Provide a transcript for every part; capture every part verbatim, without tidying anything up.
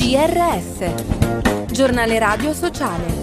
G R S, giornale radio sociale.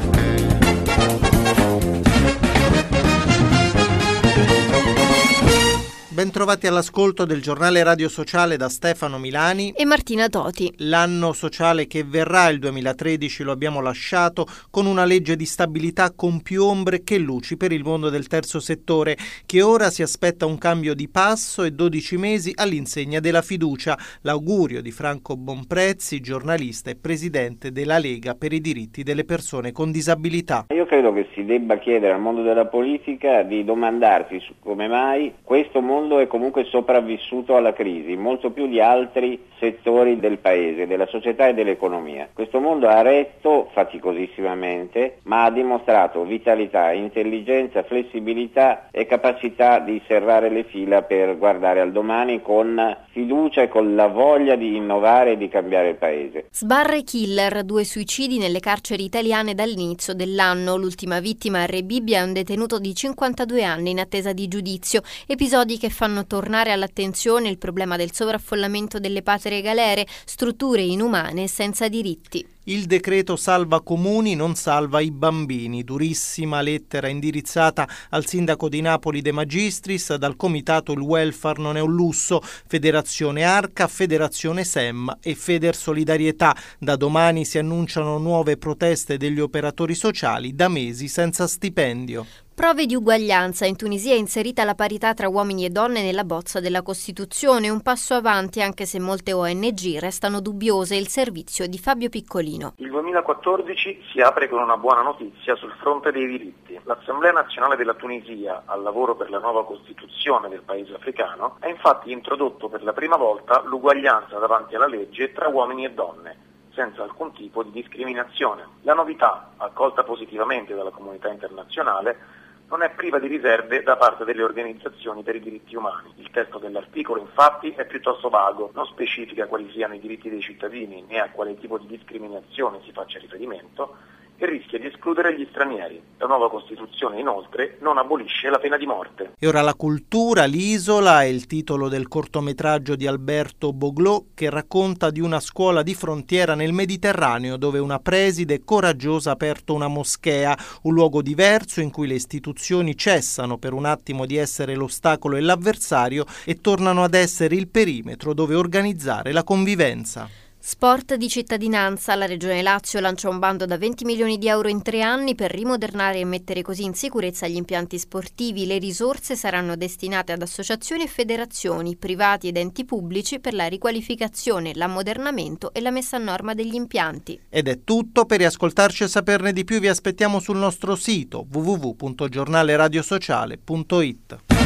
Bentrovati all'ascolto del giornale radio sociale da Stefano Milani e Martina Toti. L'anno sociale che verrà, il duemilatredici, lo abbiamo lasciato con una legge di stabilità con più ombre che luci per il mondo del terzo settore, che ora si aspetta un cambio di passo e dodici mesi all'insegna della fiducia. L'augurio di Franco Bonprezzi, giornalista e presidente della Lega per i diritti delle persone con disabilità. Io credo che si debba chiedere al mondo della politica di domandarsi su come mai questo mondo è comunque sopravvissuto alla crisi, molto più di altri settori del paese, della società e dell'economia. Questo mondo ha retto faticosissimamente, ma ha dimostrato vitalità, intelligenza, flessibilità e capacità di serrare le fila per guardare al domani con fiducia e con la voglia di innovare e di cambiare il paese. Sbarre killer, due suicidi nelle carceri italiane dall'inizio dell'anno. L'ultima vittima a Re Bibbia è un detenuto di cinquantadue anni in attesa di giudizio. Episodi che fanno tornare all'attenzione il problema del sovraffollamento delle patrie galere, strutture inumane e senza diritti. Il decreto salva comuni non salva i bambini. Durissima lettera indirizzata al sindaco di Napoli De Magistris dal comitato Il Welfare non è un lusso, Federazione Arca, Federazione Sem e Feder Solidarietà. Da domani si annunciano nuove proteste degli operatori sociali, da mesi senza stipendio. Prove di uguaglianza. In Tunisia è inserita la parità tra uomini e donne nella bozza della Costituzione, un passo avanti anche se molte O N G restano dubbiose. Il servizio di Fabio Piccolino. Il duemilaquattordici si apre con una buona notizia sul fronte dei diritti. L'Assemblea Nazionale della Tunisia, al lavoro per la nuova Costituzione del paese africano, ha infatti introdotto per la prima volta l'uguaglianza davanti alla legge tra uomini e donne, senza alcun tipo di discriminazione. La novità, accolta positivamente dalla comunità internazionale, non è priva di riserve da parte delle organizzazioni per i diritti umani. Il testo dell'articolo, infatti, è piuttosto vago, non specifica quali siano i diritti dei cittadini né a quale tipo di discriminazione si faccia riferimento e rischia di escludere gli stranieri. La nuova Costituzione, inoltre, non abolisce la pena di morte. E ora la cultura, l'isola è il titolo del cortometraggio di Alberto Boglò, che racconta di una scuola di frontiera nel Mediterraneo dove una preside coraggiosa ha aperto una moschea, un luogo diverso in cui le istituzioni cessano per un attimo di essere l'ostacolo e l'avversario e tornano ad essere il perimetro dove organizzare la convivenza. Sport di cittadinanza. La Regione Lazio lancia un bando da venti milioni di euro in tre anni per rimodernare e mettere così in sicurezza gli impianti sportivi. Le risorse saranno destinate ad associazioni e federazioni, privati ed enti pubblici per la riqualificazione, l'ammodernamento e la messa a norma degli impianti. Ed è tutto. Per riascoltarci e saperne di più vi aspettiamo sul nostro sito w w w punto giornale radio sociale punto it.